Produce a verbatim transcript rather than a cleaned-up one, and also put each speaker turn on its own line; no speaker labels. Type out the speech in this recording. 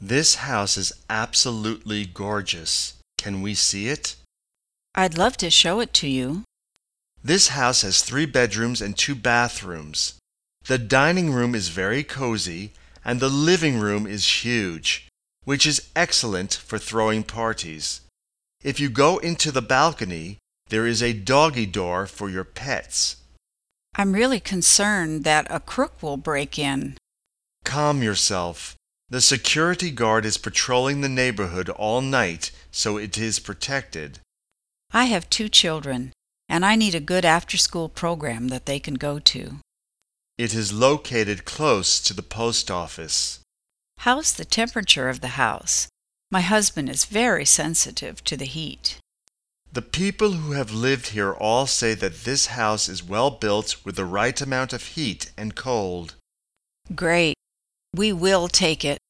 This house is absolutely gorgeous. Can we see it?
I'd love to show it to you.
This house has three bedrooms and two bathrooms. The dining room is very cozy, and the living room is huge, which is excellent for throwing parties. If you go into the balcony, there is a doggy door for your pets.
I'm really concerned that a crook will break in.
Calm yourself. The security guard is patrolling the neighborhood all night, so it is protected.
I have two children, and I need a good after-school program that they can go to.
It is located close to the post office.
How's the temperature of the house? My husband is very sensitive to the heat.
The people who have lived here all say that this house is well built with the right amount of heat and cold.
Great. We will take it.